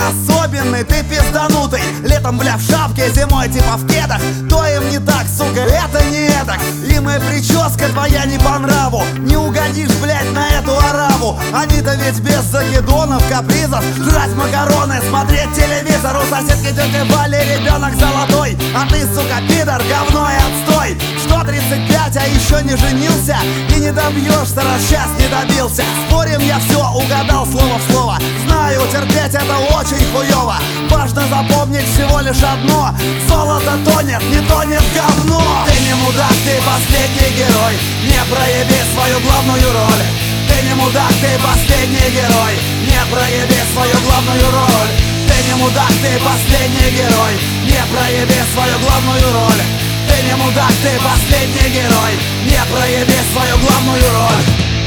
особенный, ты пизданутый. Летом, бля, в шапке, зимой типа в кедах. То им не так, сука, это не этак. Им и прическа твоя не по нраву. Не угодишь, блядь, на эту ораву. Они-то ведь без закидонов, капризов. Жрать макароны, смотреть телевизор. У соседки тети Вали ребенок золотой. А ты, сука, пидор, говно и отстой. Что 35, а еще не женился? И не добьешься, раз сейчас не добился. Спорим, я все угадал слово в слово. Знаю, терпеть это очень хуево. Важно запомнить всего лишь одно: золото тонет, не тонет говно. Ты не мудак, ты последний герой. Не прояви свою главную роль. Ты не мудак, ты последний герой. Не прояви свою главную роль. Ты не мудак, ты последний герой. Не прояви свою главную роль. Ты не мудак, ты последний герой. Не прояви свою главную роль.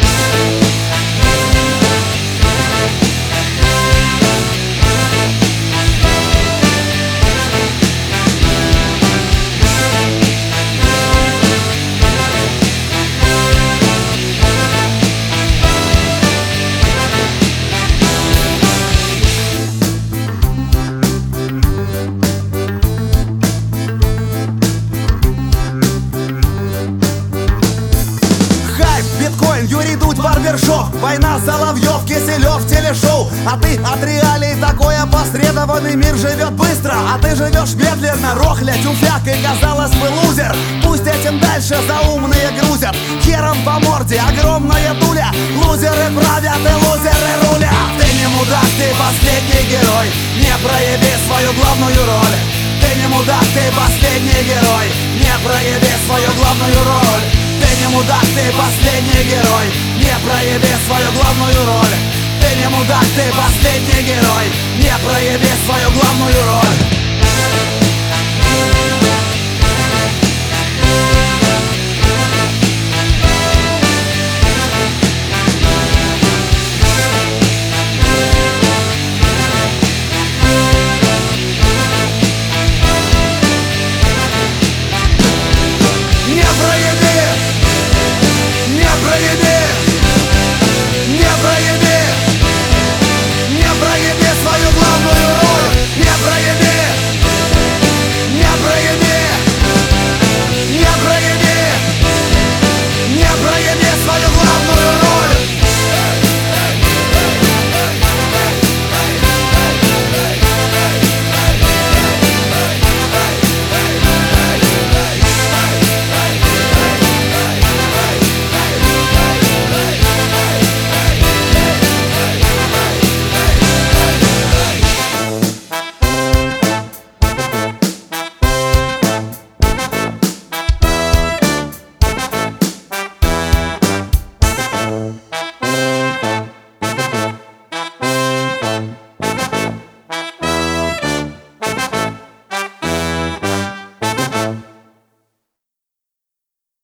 Юрий Дудь, барбершоп, война Соловьев, Киселев, телешоу. А ты от реалий такой опосредованный. Мир живет быстро, а ты живешь медленно. Рохля, тюфяк и, казалось бы, лузер. Пусть этим дальше заумные грузят. Хером по морде, огромная дуля. Лузеры правят и лузеры рулят. Ты не мудак, ты последний герой. Не прояви свою главную роль. Ты не мудак, ты последний герой. Не прояви свою главную роль. Ты не мудак, ты последний герой. Не прояви свою главную роль. Ты не мудак, ты последний герой. Не прояви свою главную роль.